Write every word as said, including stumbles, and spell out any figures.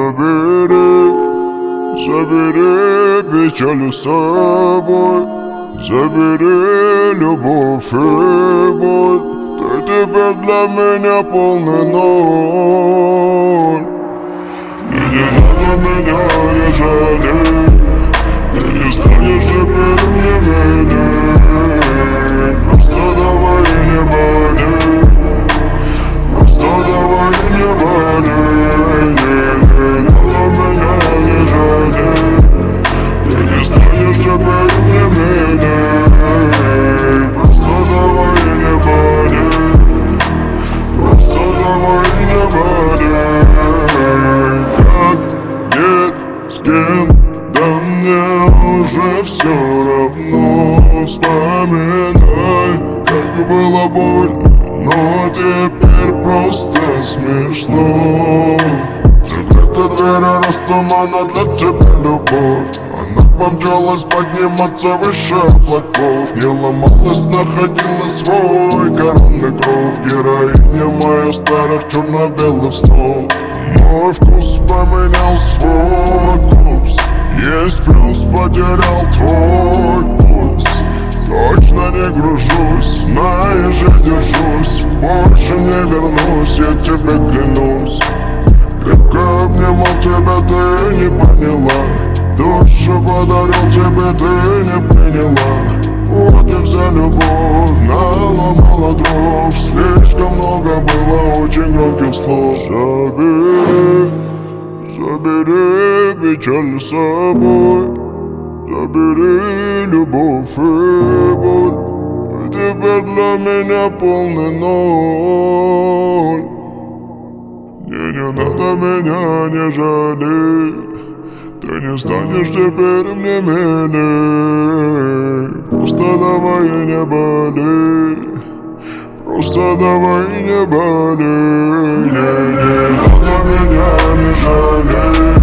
Забери, забери печаль с собой, забери любовь и боль. Ты теперь для меня полный ноль. И не надо меня не жалеть, ты не станешь теперь мне милей. Просто давай не болей, просто давай не болей. Не надо меня не жалеть, ты не станешь теперь мне милей. Просто давай не болей, просто давай не болей. Как, нет, с кем, да мне уже все равно. Вспоминай, как было больно, но теперь просто смешно. Закрыта дверь, раз тумана для тебя любовь. Она помчалась подниматься выше облаков. Не ломалась, находила свой коронный кров. Героиня моя старых черно-белых снов. Мой вкус поменял свой курс. Есть плюс, потерял твой пульс. Точно не гружусь, знаешь, я держусь. Больше не вернусь, я тебе клянусь. Крепко обнимал тебя, ты не поняла. Душу подарил тебе, ты не приняла. Вот и вся любовь наломала дров. Слишком много было очень громких слов. Забери, забери печаль с собой, забери любовь и боль. Ты теперь для меня полный ноль. Не, не надо меня не жалеть, ты не станешь теперь мне милей. Просто давай не болей, просто давай не болей. Не, не надо меня не жалеть,